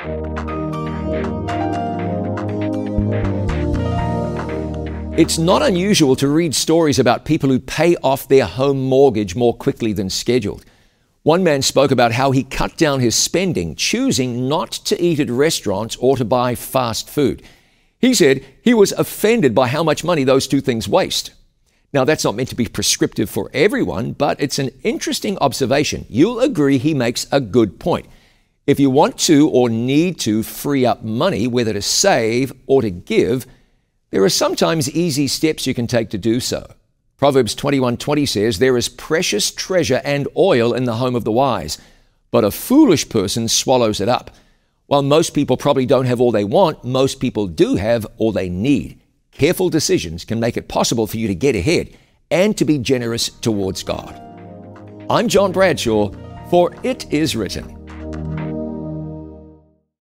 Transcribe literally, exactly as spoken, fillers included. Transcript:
It's not unusual to read stories about people who pay off their home mortgage more quickly than scheduled. One man spoke about how he cut down his spending, choosing not to eat at restaurants or to buy fast food. He said he was offended by how much money those two things waste. Now, that's not meant to be prescriptive for everyone, but it's an interesting observation. You'll agree he makes a good point. If you want to or need to free up money, whether to save or to give, there are sometimes easy steps you can take to do so. Proverbs twenty-one twenty says, "There is precious treasure and oil in the home of the wise, but a foolish person swallows it up." While most people probably don't have all they want, most people do have all they need. Careful decisions can make it possible for you to get ahead and to be generous towards God. I'm John Bradshaw for It Is Written.